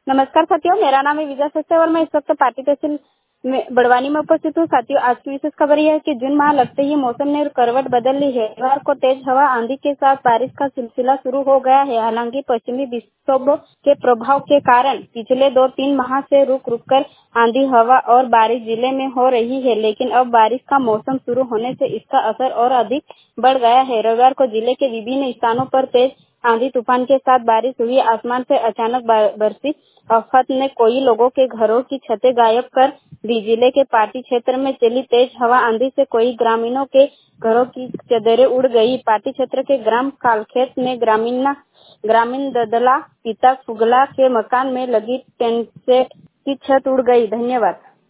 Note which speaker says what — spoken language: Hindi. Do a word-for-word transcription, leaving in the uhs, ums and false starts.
Speaker 1: नमस्कार साथियों, मेरा नाम है विजय सस्ते और मैं इस वक्त पार्टी तहसील में बड़वानी में उपस्थित हूँ। साथियों, आज की विशेष खबर यह है कि जून माह लगते ही मौसम ने करवट बदल ली है। रविवार को तेज हवा आंधी के साथ बारिश का सिलसिला शुरू हो गया है। हालांकि पश्चिमी विक्षोभ के प्रभाव के कारण पिछले दो तीन माह से रुक रुक कर आंधी हवा और बारिश जिले में हो रही है, लेकिन अब बारिश का मौसम शुरू होने से इसका असर और अधिक बढ़ गया है। रविवार को जिले के विभिन्न स्थानों पर तेज आंधी तूफान के साथ बारिश हुई। आसमान से अचानक बरसी आफत ने कई लोगों के घरों की छतें गायब कर दी। जिले के पाटी क्षेत्र में चली तेज हवा आंधी से कई ग्रामीणों के घरों की चदरें उड़ गई। पाटी क्षेत्र के ग्राम कालखेत में ग्रामीण ग्रामीण ददला पिता फुगला के मकान में लगी टेंट सेट की छत उड़ गई। धन्यवाद।